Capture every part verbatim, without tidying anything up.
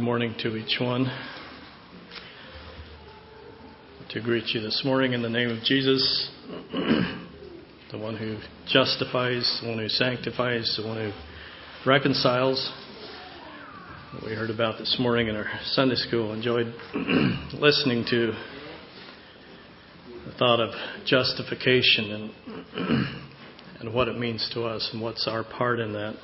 morning to each one. To greet you this morning in the name of Jesus, the one who justifies, the one who sanctifies, the one who reconciles. We heard about this morning in our Sunday school. Enjoyed listening to the thought of justification and and what it means to us and what's our part in that.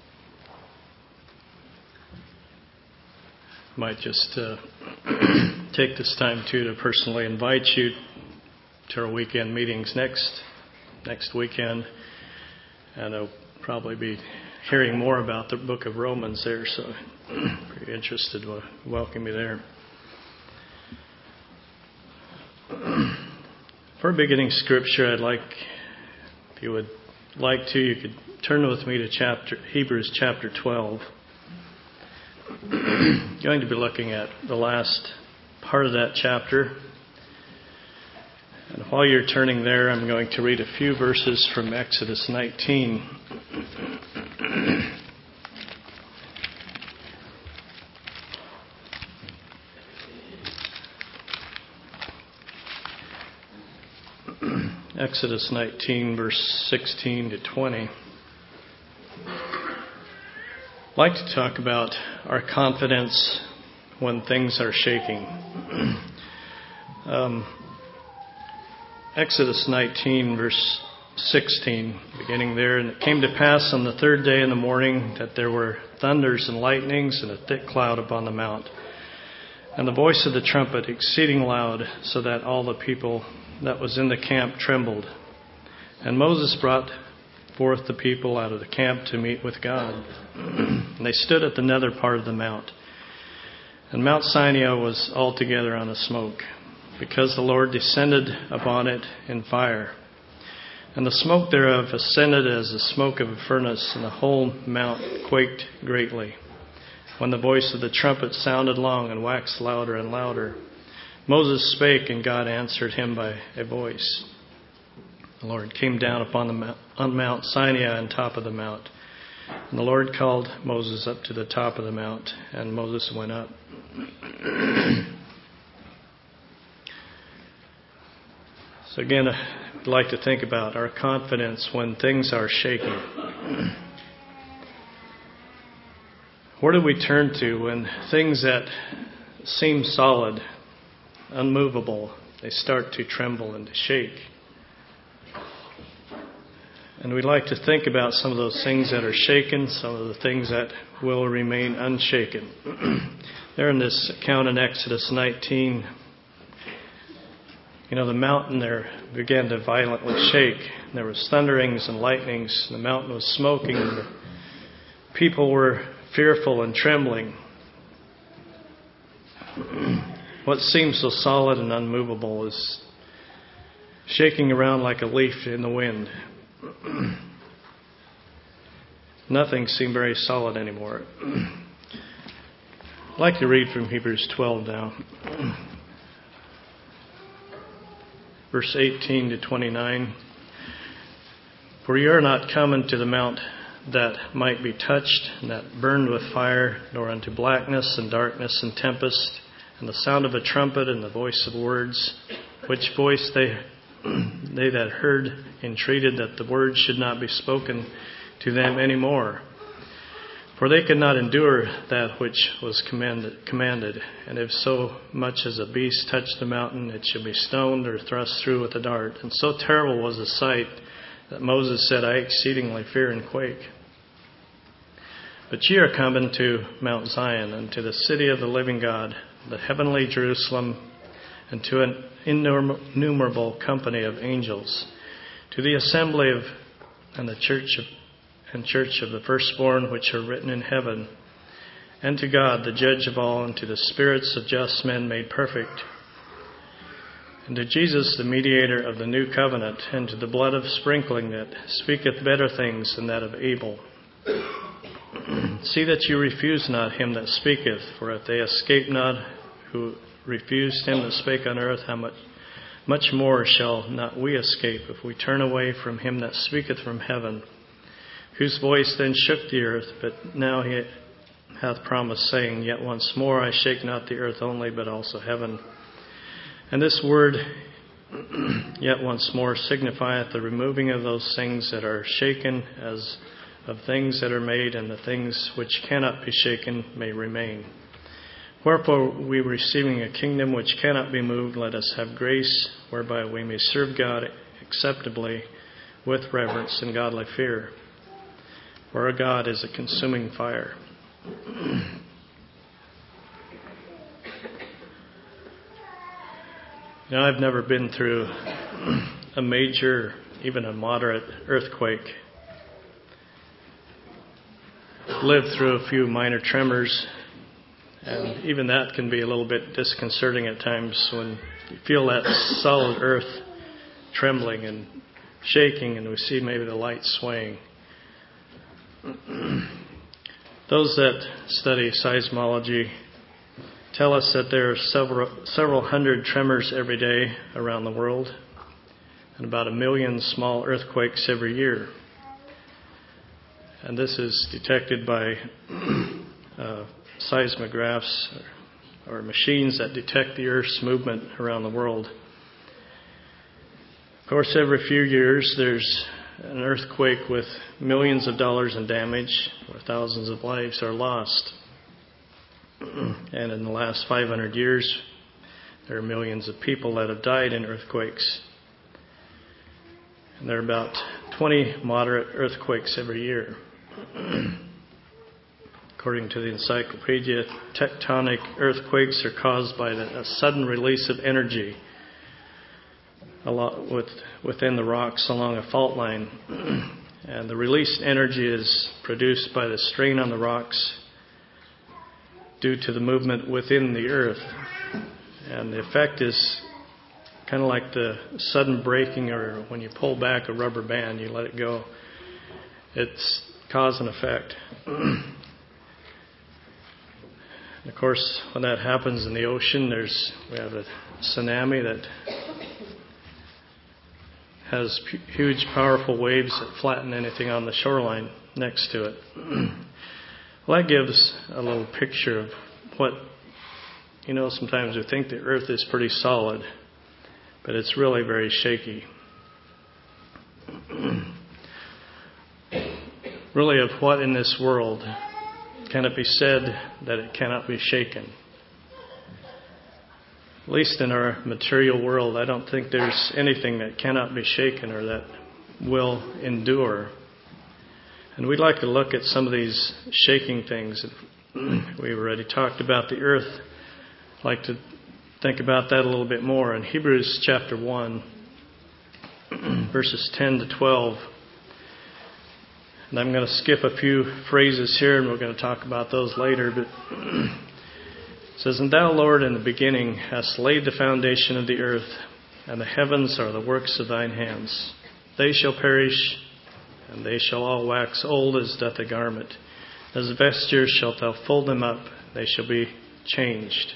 Might just uh, take this time too to personally invite you to our weekend meetings next next weekend, and I'll probably be hearing more about the book of Romans there, so pretty interested to welcome you there. For beginning scripture, I'd like, if you would like to, you could turn with me to chapter Hebrews chapter twelve. Going to be looking at the last part of that chapter. And while you're turning there, I'm going to read a few verses from Exodus nineteen. Exodus nineteen, verse sixteen to twenty. I'd like to talk about our confidence when things are shaking. um, Exodus nineteen, verse sixteen, beginning there. And it came to pass on the third day in the morning that there were thunders and lightnings and a thick cloud upon the mount, and the voice of the trumpet exceeding loud, so that all the people that was in the camp trembled. And Moses brought forth the people out of the camp to meet with God. And they stood at the nether part of the mount. And Mount Sinai was altogether on a smoke, because the Lord descended upon it in fire. And the smoke thereof ascended as the smoke of a furnace, and the whole mount quaked greatly. When the voice of the trumpet sounded long and waxed louder and louder, Moses spake, and God answered him by a voice. The Lord came down upon the mount, on Mount Sinai on top of the mount. And the Lord called Moses up to the top of the mount, and Moses went up. So again, I'd like to think about our confidence when things are shaking. Where do we turn to when things that seem solid, unmovable, they start to tremble and to shake? And we'd like to think about some of those things that are shaken, some of the things that will remain unshaken. There in this account in Exodus nineteen, you know, the mountain there began to violently shake. There was thunderings and lightnings. The mountain was smoking. And the people were fearful and trembling. What seems so solid and unmovable is shaking around like a leaf in the wind. Nothing seemed very solid anymore. I'd like to read from Hebrews twelve now. Verse eighteen to twenty-nine. For ye are not come unto the mount that might be touched, and that burned with fire, nor unto blackness and darkness and tempest, and the sound of a trumpet and the voice of words, which voice they they that heard entreated that the words should not be spoken to them any more. For they could not endure that which was commanded, commanded. And if so much as a beast touch the mountain, it should be stoned or thrust through with a dart. And so terrible was the sight that Moses said, I exceedingly fear and quake. But ye are come unto Mount Zion, unto the city of the living God, the heavenly Jerusalem, and to an innumerable company of angels, to the assembly of and the church of and church of the firstborn which are written in heaven, and to God the judge of all, and to the spirits of just men made perfect, and to Jesus the mediator of the new covenant, and to the blood of sprinkling that speaketh better things than that of Abel. See that you refuse not him that speaketh, for if they escape not who refused him that spake on earth, how much, much more shall not we escape if we turn away from him that speaketh from heaven, whose voice then shook the earth, but now he hath promised, saying, Yet once more I shake not the earth only, but also heaven. And this word, yet once more, signifieth the removing of those things that are shaken, as of things that are made, and the things which cannot be shaken may remain. Wherefore, we receiving a kingdom which cannot be moved, let us have grace, whereby we may serve God acceptably with reverence and godly fear. For our God is a consuming fire. Now, I've never been through a major, even a moderate earthquake. I've lived through a few minor tremors, and even that can be a little bit disconcerting at times when you feel that solid earth trembling and shaking, and we see maybe the light swaying. Those that study seismology tell us that there are several several hundred tremors every day around the world, and about a million small earthquakes every year. And this is detected by uh, seismographs or, or machines that detect the Earth's movement around the world. Of course, every few years there's an earthquake with millions of dollars in damage, where thousands of lives are lost. And in the last five hundred years, there are millions of people that have died in earthquakes. And there are about twenty moderate earthquakes every year. According to the encyclopedia, tectonic earthquakes are caused by the, a sudden release of energy a lot with, within the rocks along a fault line. And the released energy is produced by the strain on the rocks due to the movement within the earth. And the effect is kind of like the sudden breaking, or when you pull back a rubber band, you let it go. It's cause and effect. Of course, when that happens in the ocean, there's we have a tsunami that has p- huge, powerful waves that flatten anything on the shoreline next to it. Well, that gives a little picture of what, you know, sometimes we think the earth is pretty solid, but it's really very shaky. Really, of what in this world can it be said that it cannot be shaken? At least in our material world, I don't think there's anything that cannot be shaken or that will endure. And we'd like to look at some of these shaking things. We've already talked about the earth. I'd like to think about that a little bit more. In Hebrews chapter one, verses ten to twelve. And I'm going to skip a few phrases here, and we're going to talk about those later. But it says, And thou, Lord, in the beginning hast laid the foundation of the earth, and the heavens are the works of thine hands. They shall perish, and they shall all wax old as doth a garment. As a vesture shalt thou fold them up, they shall be changed.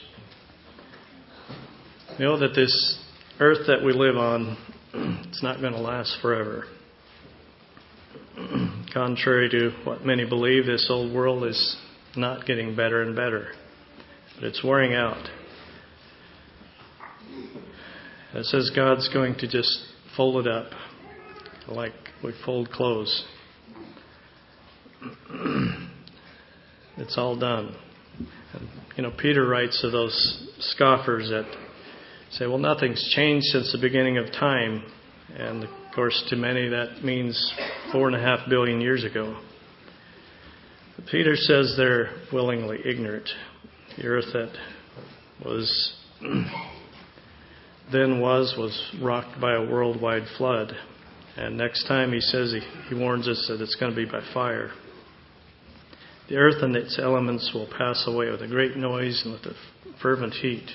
You know that this earth that we live on, it's not going to last forever. Contrary to what many believe, this old world is not getting better and better, but it's wearing out. It says God's going to just fold it up like we fold clothes. It's all done. And, you know, Peter writes of those scoffers that say, well, nothing's changed since the beginning of time. And, of course, to many that means four and a half billion years ago. But Peter says they're willingly ignorant. The earth that was then was, was rocked by a worldwide flood. And next time he says, he, he warns us that it's going to be by fire. The earth and its elements will pass away with a great noise and with a fervent heat.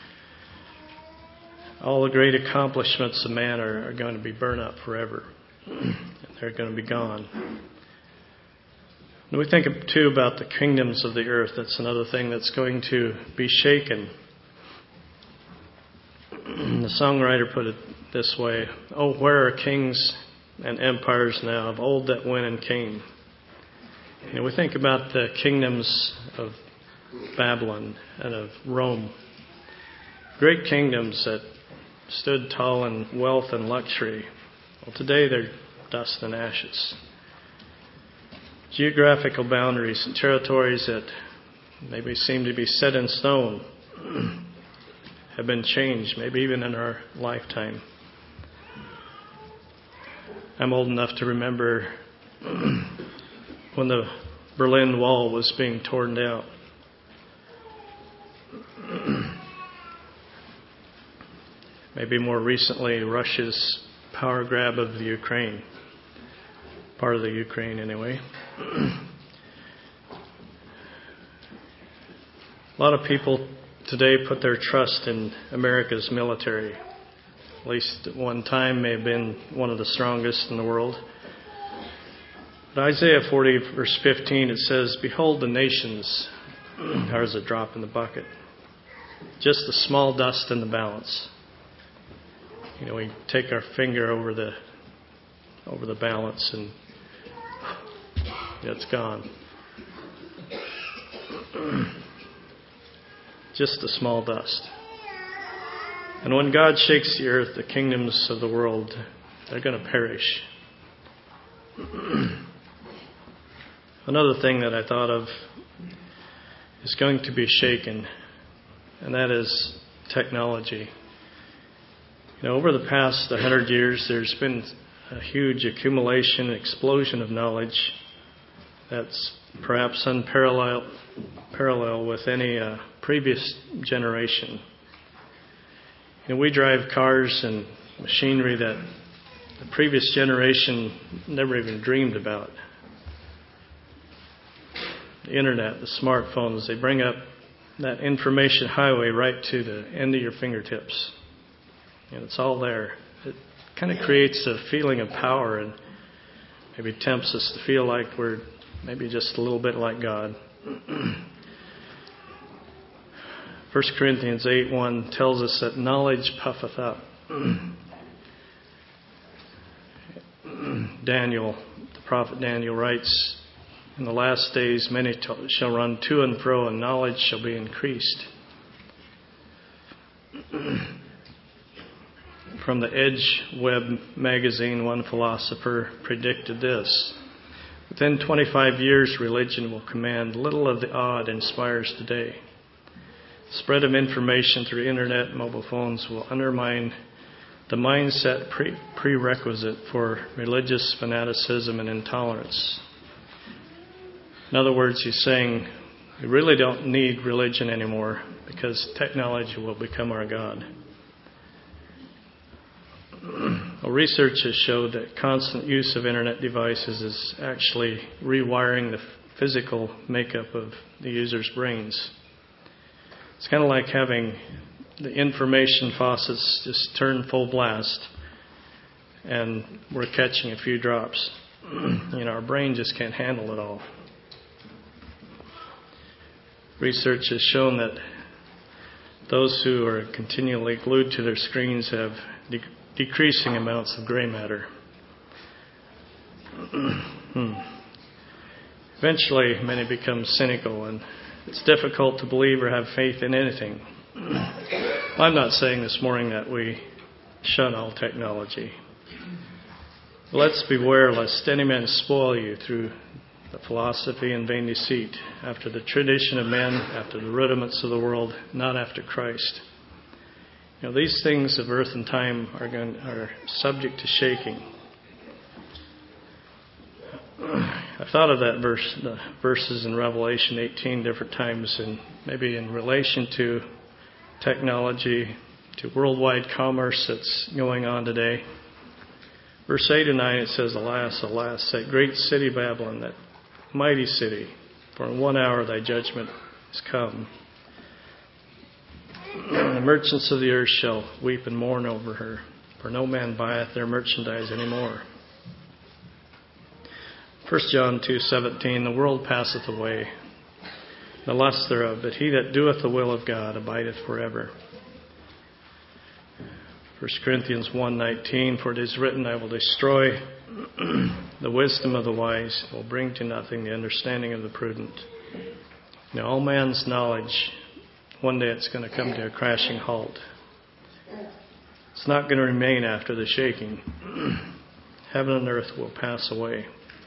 All the great accomplishments of man are, are going to be burned up forever. And they're going to be gone. And we think, too, about the kingdoms of the earth. That's another thing that's going to be shaken. The songwriter put it this way, Oh, where are kings and empires now of old that went and came? You know, we think about the kingdoms of Babylon and of Rome. Great kingdoms that stood tall in wealth and luxury. Well, today they're dust and ashes. Geographical boundaries and territories that maybe seem to be set in stone have been changed, maybe even in our lifetime. I'm old enough to remember when the Berlin Wall was being torn down. Maybe more recently, Russia's power grab of the Ukraine. Part of the Ukraine, anyway. A lot of people today put their trust in America's military. At least at one time may have been one of the strongest in the world. But Isaiah forty, verse fifteen, it says, "Behold, the nations are as a drop in the bucket, just a small dust in the balance." You know, we take our finger over the over the balance and it's gone. Just a small dust. And when God shakes the earth, the kingdoms of the world, they're going to perish. Another thing that I thought of is going to be shaken, and that is technology. You know, over the past one hundred years, there's been a huge accumulation, explosion of knowledge that's perhaps unparalleled parallel with any uh, previous generation. You know, we drive cars and machinery that the previous generation never even dreamed about. The internet, the smartphones, they bring up that information highway right to the end of your fingertips. And it's all there. It kind of creates a feeling of power and maybe tempts us to feel like we're maybe just a little bit like God. First Corinthians eight one tells us that knowledge puffeth up. Daniel, the prophet Daniel writes, "In the last days many t- shall run to and fro, and knowledge shall be increased." From the Edge Web magazine, one philosopher predicted this: "Within twenty-five years, religion will command little of the awe it inspires today. The spread of information through internet and mobile phones will undermine the mindset pre- prerequisite for religious fanaticism and intolerance." In other words, he's saying we really don't need religion anymore because technology will become our God. Well, research has showed that constant use of internet devices is actually rewiring the physical makeup of the user's brains. It's kind of like having the information faucets just turn full blast and we're catching a few drops. You know, our brain just can't handle it all. Research has shown that those who are continually glued to their screens have de- decreasing amounts of gray matter. hmm. Eventually, many become cynical, and it's difficult to believe or have faith in anything. I'm not saying this morning that we shun all technology. Let's beware lest any man spoil you through the philosophy and vain deceit, after the tradition of men, after the rudiments of the world, not after Christ. You know, these things of earth and time are going, are subject to shaking. I thought of that verse, the verses in Revelation eighteen different times, and maybe in relation to technology, to worldwide commerce that's going on today. Verse eight and nine, it says, "Alas, alas, that great city Babylon, that mighty city, for in one hour thy judgment is come. The merchants of the earth shall weep and mourn over her, for no man buyeth their merchandise any more." First John two seventeen, "The world passeth away, the lust thereof, but he that doeth the will of God abideth forever." First Corinthians one nineteen, "For it is written, I will destroy the wisdom of the wise will bring to nothing the understanding of the prudent. Now, all man's knowledge, one day it's going to come to a crashing halt. It's not going to remain after the shaking. Heaven and earth will pass away.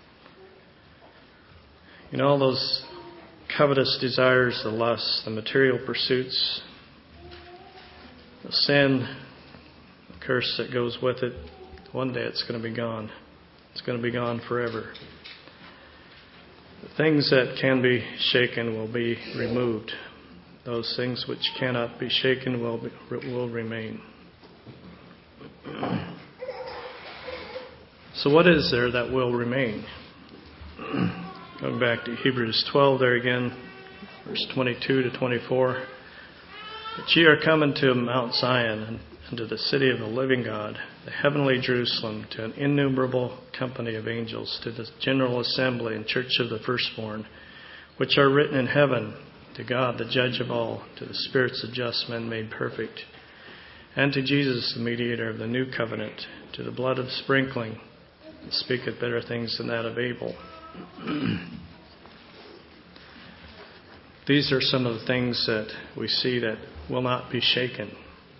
You know, all those covetous desires, the lusts, the material pursuits, the sin, the curse that goes with it, one day it's going to be gone. It's going to be gone forever. The things that can be shaken will be removed. Those things which cannot be shaken will be, will remain. So what is there that will remain? Going back to Hebrews twelve there again, verse twenty-two to twenty-four. But ye are coming to Mount Zion, and to the city of the living God, the heavenly Jerusalem, to an innumerable company of angels, to the general assembly and church of the firstborn, which are written in heaven, to God, the judge of all, to the spirits of just men made perfect, and to Jesus, the mediator of the new covenant, to the blood of sprinkling, that speaketh better things than that of Abel. These are some of the things that we see that will not be shaken.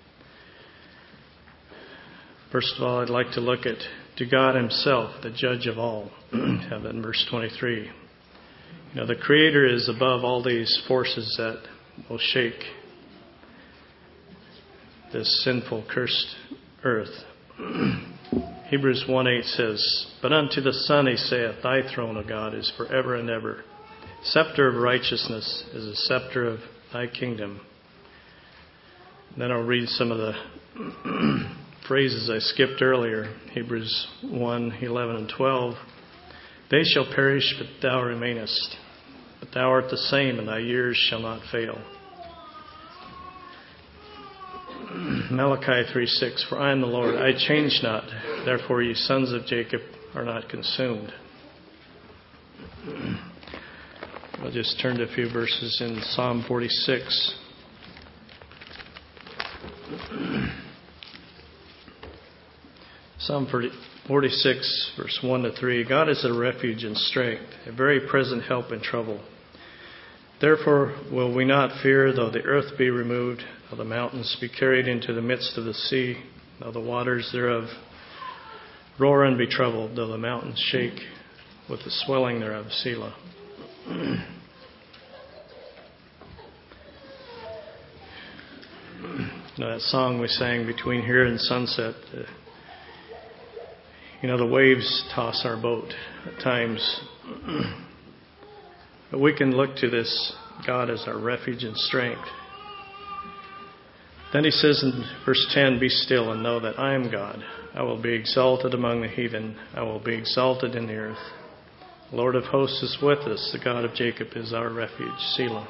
First of all, I'd like to look at to God Himself, the judge of all. Have that in verse twenty-three. You know, the Creator is above all these forces that will shake this sinful, cursed earth. Hebrews one eight says, But unto the Son He saith, Thy throne, O God, is forever and ever. Scepter of righteousness is a scepter of Thy kingdom. And then I'll read some of the phrases I skipped earlier. Hebrews one eleven and twelve. They shall perish, but Thou remainest. But Thou art the same, and Thy years shall not fail. Malachi three six. For I am the Lord, I change not. Therefore ye sons of Jacob are not consumed. I'll just turn to a few verses in Psalm forty-six. Psalm forty-six, verse one to three. God is a refuge and strength, a very present help in trouble. Therefore will we not fear, though the earth be removed, though the mountains be carried into the midst of the sea, though the waters thereof roar and be troubled, though the mountains shake with the swelling thereof. Selah. You know, that song we sang between here and sunset, uh, you know, the waves toss our boat at times. But we can look to this God as our refuge and strength. Then He says in verse ten, Be still and know that I am God. I will be exalted among the heathen. I will be exalted in the earth. The Lord of hosts is with us. The God of Jacob is our refuge. Selah.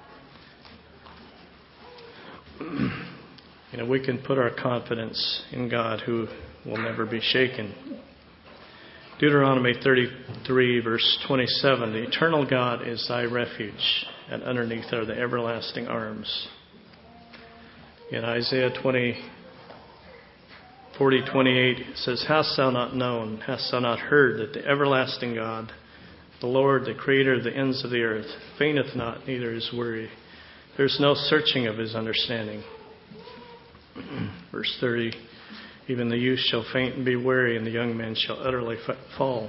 You know, we can put our confidence in God who will never be shaken. Deuteronomy thirty-three, verse twenty-seven, The eternal God is thy refuge, and underneath are the everlasting arms. In Isaiah twenty, forty, twenty-eight, it says, Hast thou not known, hast thou not heard, that the everlasting God, the Lord, the Creator of the ends of the earth, fainteth not, neither is weary. There is no searching of His understanding. Verse thirty, Even the youth shall faint and be weary, and the young men shall utterly fall.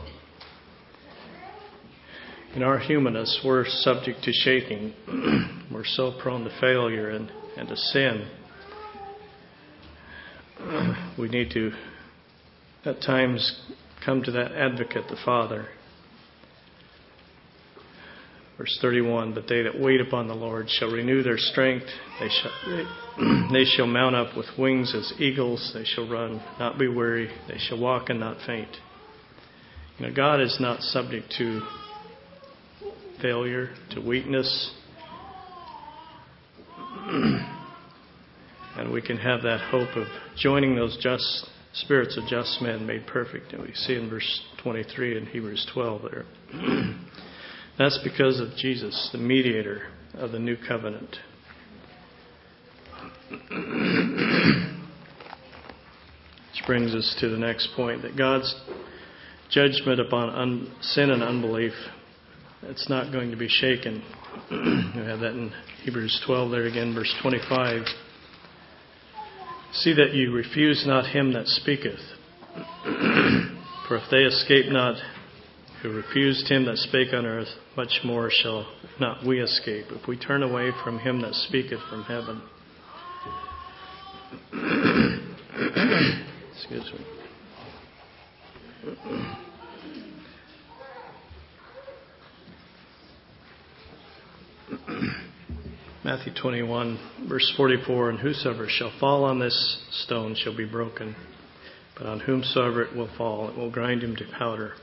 In our humanness, we're subject to shaking. We're so prone to failure and, and to sin. We need to, at times, come to that advocate, the Father. Verse thirty-one, But they that wait upon the Lord shall renew their strength. They shall, they, they shall mount up with wings as eagles. They shall run, not be weary. They shall walk and not faint. You know, God is not subject to failure, to weakness. And we can have that hope of joining those just spirits of just men made perfect. And we see in verse twenty-three in Hebrews twelve there. That's because of Jesus, the mediator of the new covenant. Which brings us to the next point, that God's judgment upon un- sin and unbelief, it's not going to be shaken. We have that in Hebrews twelve there again, verse twenty-five. See that you refuse not him that speaketh. For if they escape not who refused him that spake on earth, much more shall not we escape, if we turn away from him that speaketh from heaven. Excuse me. Matthew twenty-one, verse forty-four, and whosoever shall fall on this stone shall be broken, but on whomsoever it will fall, it will grind him to powder.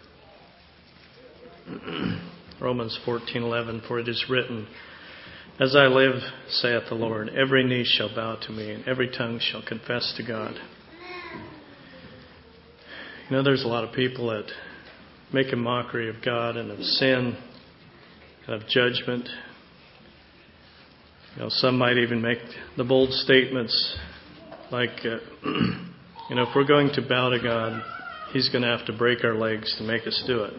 Romans fourteen eleven, for it is written, as I live, saith the Lord, every knee shall bow to me, and every tongue shall confess to God. You know, there's a lot of people that make a mockery of God and of sin and of judgment. You know, some might even make the bold statements like, uh, you know, if we're going to bow to God, He's going to have to break our legs to make us do it.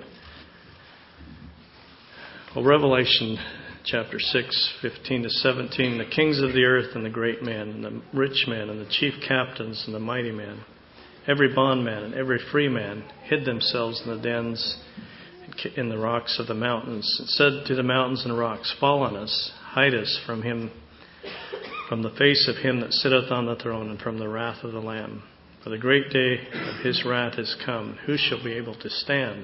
Well, Revelation chapter six, fifteen to seventeen, the kings of the earth and the great man and the rich man and the chief captains and the mighty man, every bondman and every free man hid themselves in the dens in the rocks of the mountains, and said to the mountains and rocks, fall on us, hide us from him, from the face of him that sitteth on the throne, and from the wrath of the Lamb. For the great day of his wrath is come. Who shall be able to stand?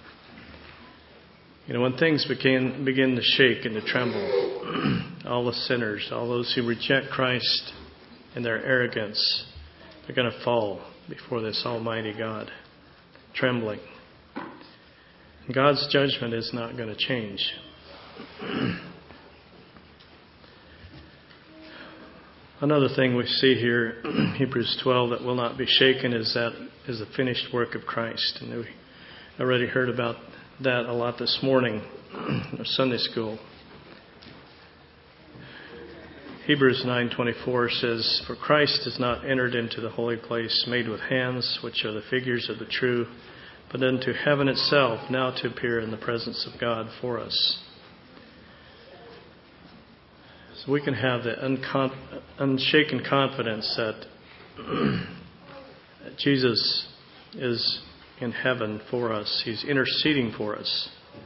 You know, when things begin begin to shake and to tremble, all the sinners, all those who reject Christ in their arrogance, they're going to fall before this Almighty God, trembling. And God's judgment is not going to change. Another thing we see here, Hebrews twelve, that will not be shaken is that is the finished work of Christ. And we already heard about that a lot this morning in our Sunday school. Hebrews nine twenty-four says, for Christ has not entered into the holy place made with hands, which are the figures of the true, but into heaven itself, now to appear in the presence of God for us. So we can have the uncon- unshaken confidence that Jesus is in heaven for us. He's interceding for us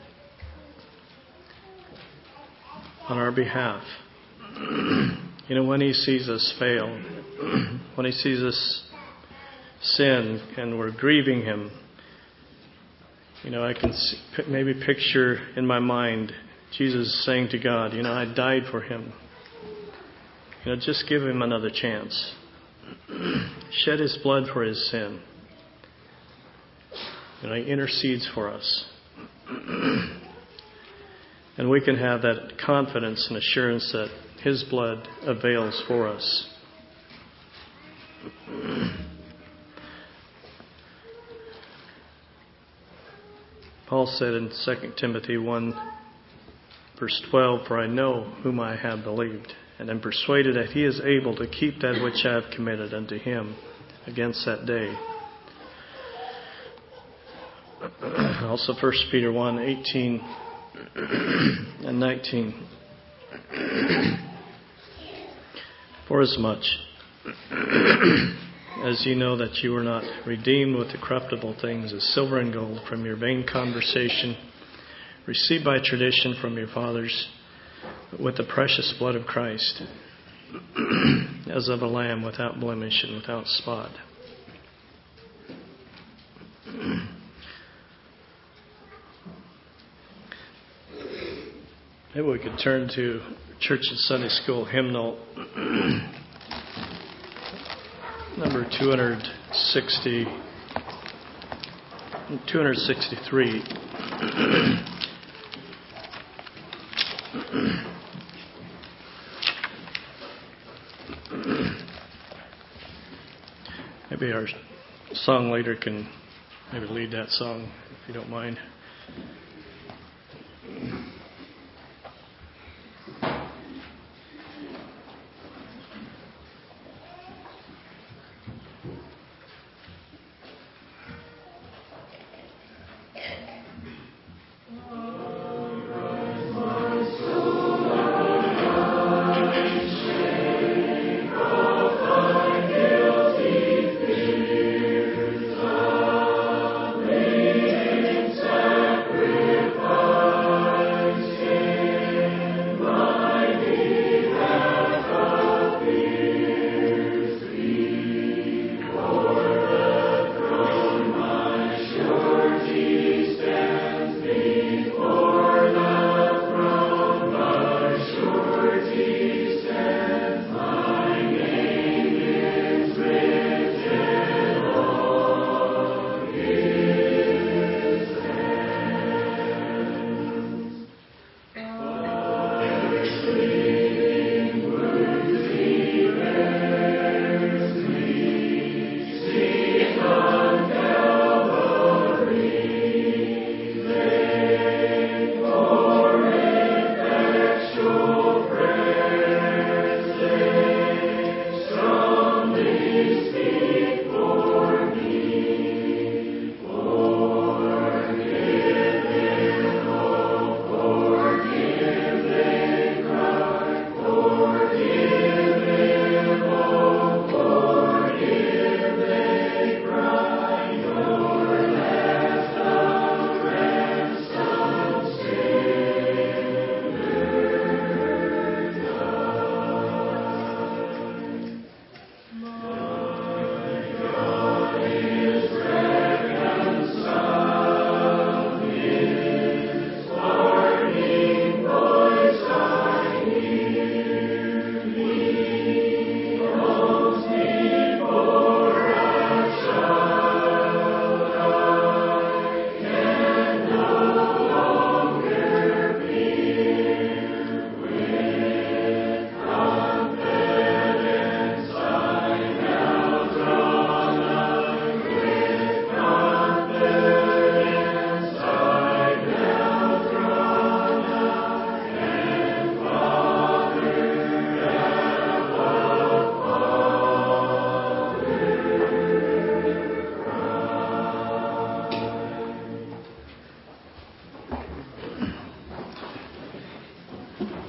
on our behalf. You know, when He sees us fail, when He sees us sin and we're grieving Him, you know, I can see, maybe picture in my mind Jesus saying to God, you know, I died for him. You know, just give him another chance. Shed his blood for his sin. You know, he intercedes for us. And we can have that confidence and assurance that his blood avails for us. Paul said in Second Timothy one, verse twelve, for I know whom I have believed, and am persuaded that he is able to keep that which I have committed unto him against that day. Also First Peter one, eighteen and nineteen. Forasmuch as ye know that you were not redeemed with the corruptible things as silver and gold from your vain conversation, received by tradition from your fathers, but with the precious blood of Christ, as of a lamb without blemish and without spot. Maybe we could turn to Church and Sunday School hymnal number two hundred sixty, two hundred sixty-three. Maybe our song leader can maybe lead that song, if you don't mind.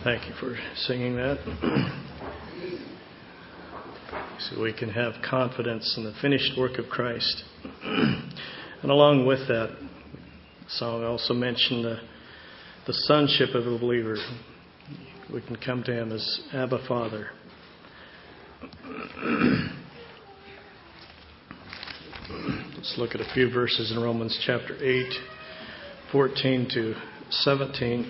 Thank you for singing that. So we can have confidence in the finished work of Christ. And along with that song, I also mentioned the, the sonship of a believer. We can come to Him as Abba Father. Let's look at a few verses in Romans chapter eight, fourteen to seventeen.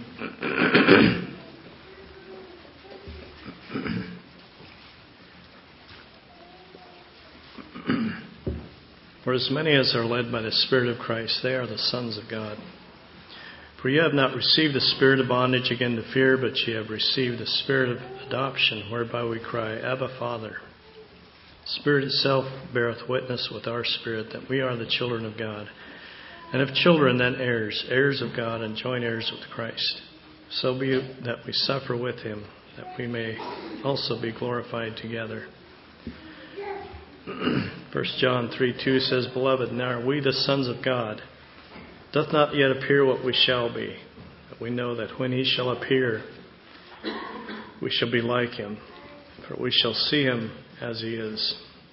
For as many as are led by the Spirit of Christ, they are the sons of God. For you have not received the spirit of bondage again to fear, but ye have received the spirit of adoption, whereby we cry, Abba, Father. The Spirit itself beareth witness with our spirit that we are the children of God. And if children, then heirs, heirs of God, and joint heirs with Christ. So be it that we suffer with Him, that we may also be glorified together. First John three two says, Beloved, now are we the sons of God. Doth not yet appear what we shall be. But we know that when He shall appear, we shall be like Him, for we shall see Him as He is.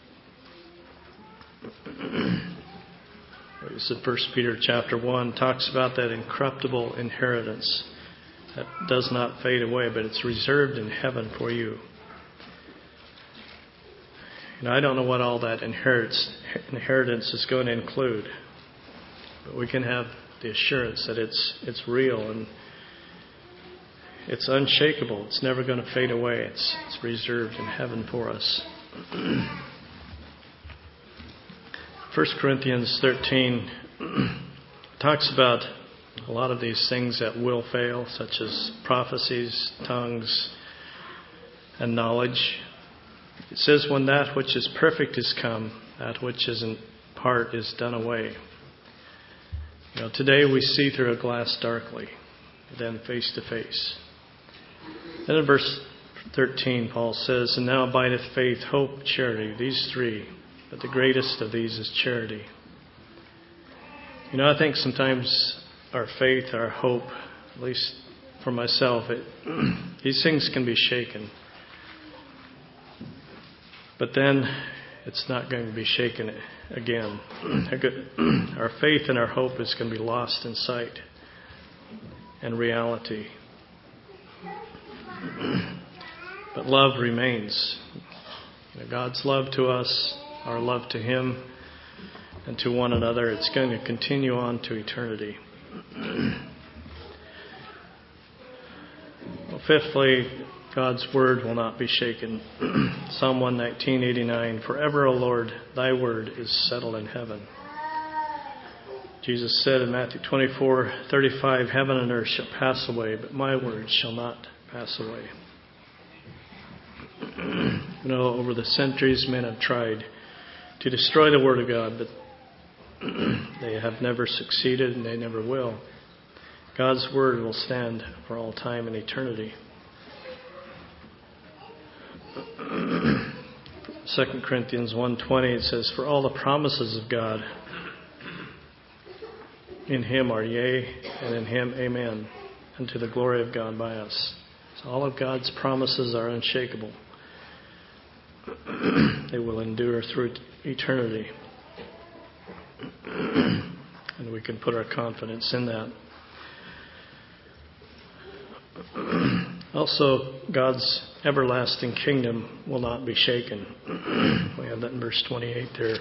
This is First Peter chapter one, talks about that incorruptible inheritance that does not fade away, but it's reserved in heaven for you. And I don't know what all that inheritance inheritance is going to include, but we can have the assurance that it's it's real and it's unshakable. It's never going to fade away. It's it's reserved in heaven for us. First Corinthians thirteen talks about a lot of these things that will fail, such as prophecies, tongues, and knowledge. It says, when that which is perfect is come, that which is in part is done away. You know, today we see through a glass darkly, then face to face. Then in verse thirteen, Paul says, and now abideth faith, hope, charity, these three, but the greatest of these is charity. You know, I think sometimes our faith, our hope, at least for myself, it, these things can be shaken. But then it's not going to be shaken again. Our faith and our hope is going to be lost in sight and reality. But love remains. You know, God's love to us, our love to Him, and to one another, it's going to continue on to eternity. Well, fifthly, God's word will not be shaken. Psalm one nineteen eighty-nine, forever, O Lord, thy word is settled in heaven. Jesus said in Matthew twenty-four thirty-five, heaven and earth shall pass away, but my word shall not pass away. You know, over the centuries, men have tried to destroy the word of God, but they have never succeeded and they never will. God's word will stand for all time and eternity. Second Corinthians one twenty, it says, for all the promises of God in Him are yea, and in Him amen, and to the glory of God by us. So all of God's promises are unshakable. They will endure through eternity. And we can put our confidence in that. Also, God's everlasting kingdom will not be shaken. We have that in verse twenty-eight there.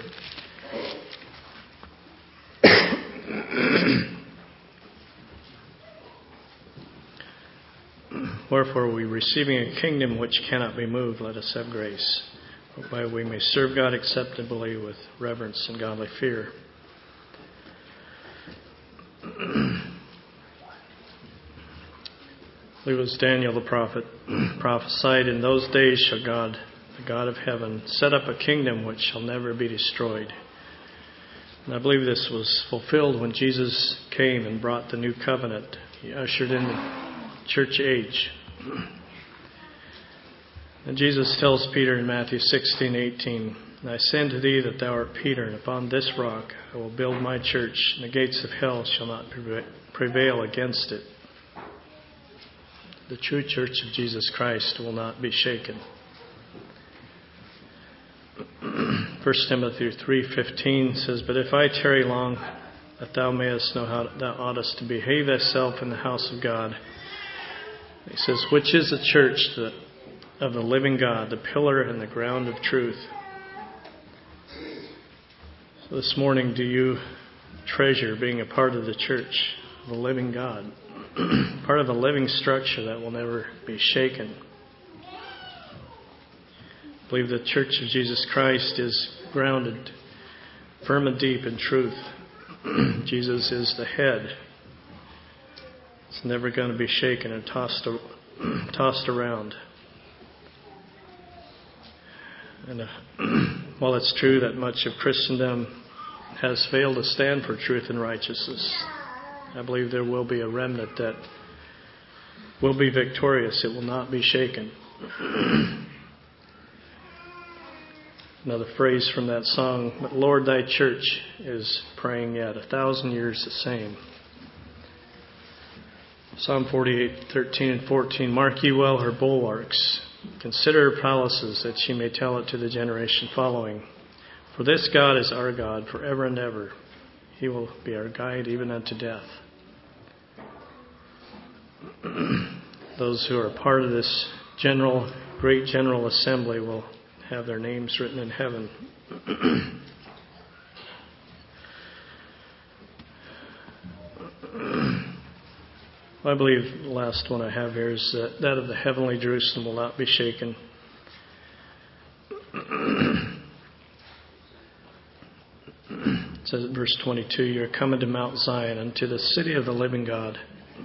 Wherefore, we receiving a kingdom which cannot be moved, let us have grace, whereby we may serve God acceptably with reverence and godly fear. It was Daniel the prophet prophesied, in those days shall God, the God of heaven, set up a kingdom which shall never be destroyed. And I believe this was fulfilled when Jesus came and brought the new covenant. He ushered in the church age. And Jesus tells Peter in Matthew sixteen eighteen, and I say unto thee that thou art Peter, and upon this rock I will build my church, and the gates of hell shall not prevail against it. the true church of Jesus Christ will not be shaken. First Timothy three fifteen says, "But if I tarry long, that thou mayest know how thou oughtest to behave thyself in the house of God." He says, "Which is the church the, of the living God, the pillar and the ground of truth." So this morning, do you treasure being a part of the church of the living God? Part of a living structure that will never be shaken. I believe the church of Jesus Christ is grounded firm and deep in truth. Jesus is the head. It's never going to be shaken and tossed, tossed around. And uh, while it's true that much of Christendom has failed to stand for truth and righteousness, I believe there will be a remnant that will be victorious. It will not be shaken. Another phrase from that song, "But Lord, thy church is praying yet, a thousand years the same." Psalm forty-eight, thirteen and fourteen, "Mark ye well her bulwarks. Consider her palaces, that ye may tell it to the generation following. For this God is our God forever and ever. He will be our guide even unto death." Those who are part of this general, great general assembly will have their names written in heaven. I believe the last one I have here is that, that of the heavenly Jerusalem will not be shaken. It says in verse twenty-two, "You are coming to Mount Zion, unto the city of the living God,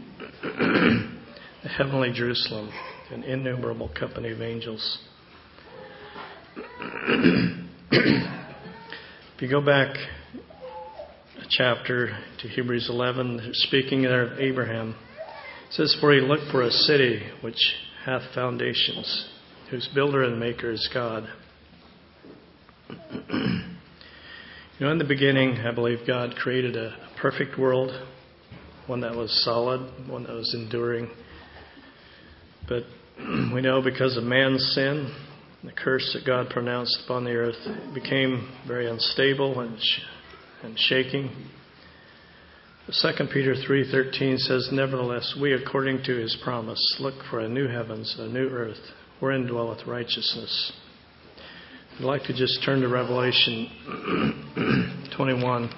the heavenly Jerusalem, an innumerable company of angels." If you go back a chapter to Hebrews eleven, speaking there of Abraham, it says, "For he looked for a city which hath foundations, whose builder and maker is God." You know, in the beginning, I believe God created a perfect world, one that was solid, one that was enduring. But we know because of man's sin, the curse that God pronounced upon the earth, it became very unstable and sh- and shaking. Second Peter three thirteen says, "Nevertheless, we, according to his promise, look for a new heavens, a new earth, wherein dwelleth righteousness." I'd like to just turn to Revelation twenty-one.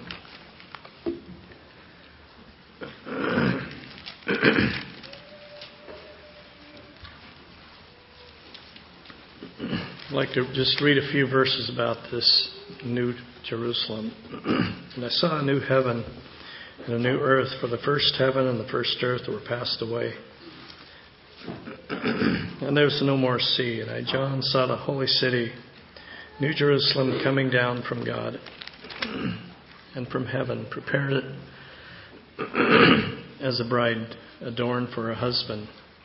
I'd like to just read a few verses about this new Jerusalem. "And I saw a new heaven and a new earth, for the first heaven and the first earth were passed away. And there was no more sea. And I, John, saw the holy city, New Jerusalem, coming down from God and from heaven, prepared it as a bride adorned for her husband.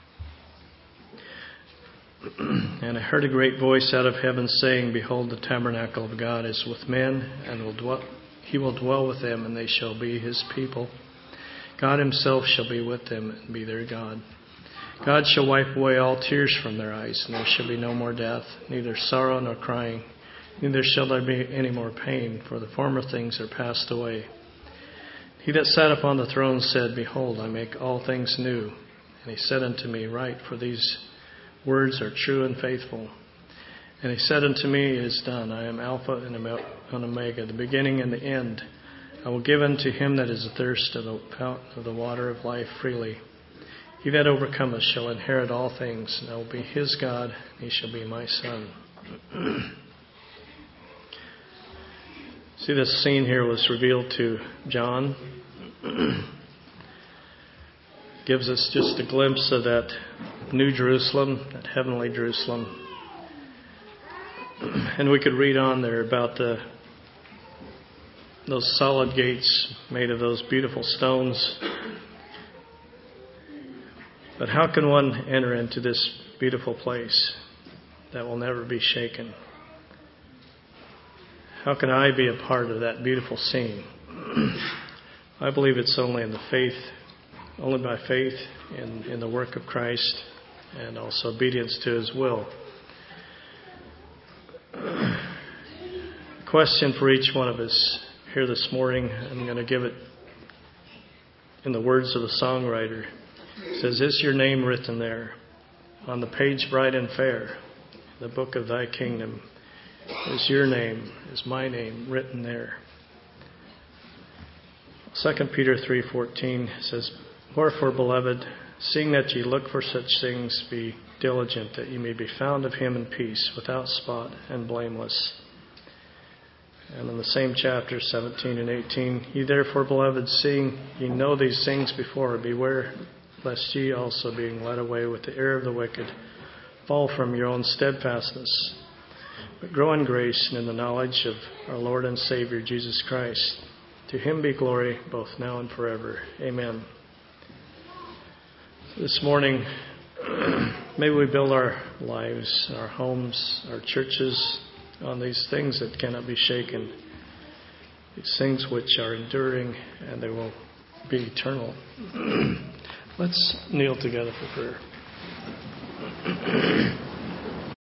And I heard a great voice out of heaven saying, Behold, the tabernacle of God is with men, and will dwell, he will dwell with them, and they shall be his people. God himself shall be with them and be their God. God shall wipe away all tears from their eyes, and there shall be no more death, neither sorrow nor crying, neither shall there be any more pain, for the former things are passed away. He that sat upon the throne said, Behold, I make all things new. And he said unto me, Write, for these words are true and faithful. And he said unto me, It is done. I am Alpha and Omega, the beginning and the end. I will give unto him that is athirst of the fountain of the water of life freely. He that overcometh shall inherit all things, and I will be his God, and he shall be my son. See, this scene here was revealed to John. Gives us just a glimpse of that New Jerusalem, that heavenly Jerusalem. And we could read on there about the those solid gates made of those beautiful stones. But how can one enter into this beautiful place that will never be shaken? How can I be a part of that beautiful scene? I believe it's only in the faith, only by faith in, in the work of Christ and also obedience to His will. Question for each one of us here this morning. I'm going to give it in the words of the songwriter. It says, "Is your name written there on the page bright and fair, the book of thy kingdom? Is your name, is my name written there?" Second Peter three fourteen says, "Wherefore, beloved, seeing that ye look for such things, be diligent that ye may be found of Him in peace, without spot and blameless." And in the same chapter, seventeen and eighteen, "Ye therefore, beloved, seeing ye know these things before, beware lest ye also, being led away with the error of the wicked, fall from your own steadfastness, but grow in grace and in the knowledge of our Lord and Savior Jesus Christ. To Him be glory both now and forever. Amen." This morning, may we build our lives, our homes, our churches on these things that cannot be shaken, these things which are enduring and they will be eternal. Let's kneel together for prayer.